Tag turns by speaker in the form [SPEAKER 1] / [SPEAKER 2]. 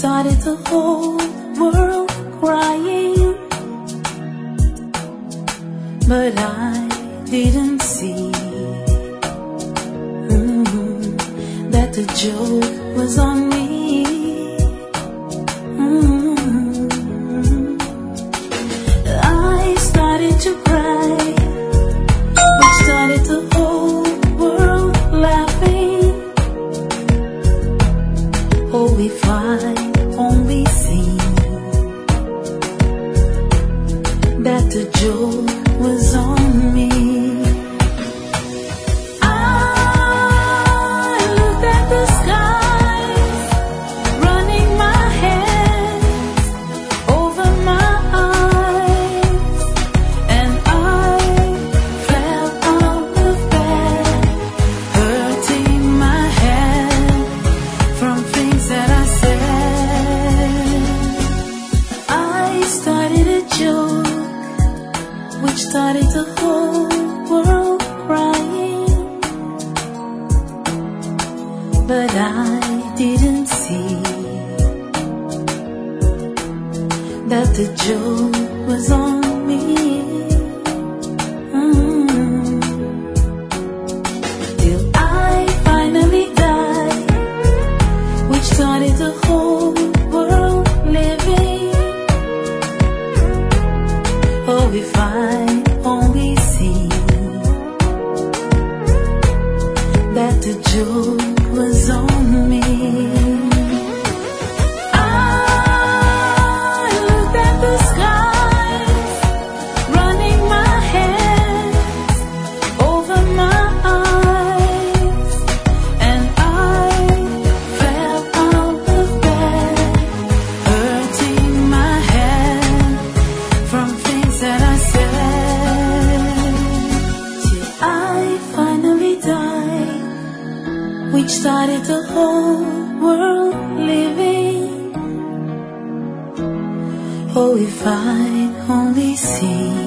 [SPEAKER 1] started the whole world crying, but I didn't see that the joke was on me. I started to cry, which started the whole world laughing. Oh, if I only see that the joke was on me. I looked at the skies, running my hands over my eyes, and I fell out of bed, hurting my head from things that I said. I started a joke which started the whole world crying, but I didn't see that the joke was on me. Till I finally died, which started the whole world living. Oh, if I only see that the joke was on me. I looked at the skies, running my hands over my eyes, and I fell out of bed, hurting my head from things that I said. Till I finally died, which started the whole world living. Oh, if I only see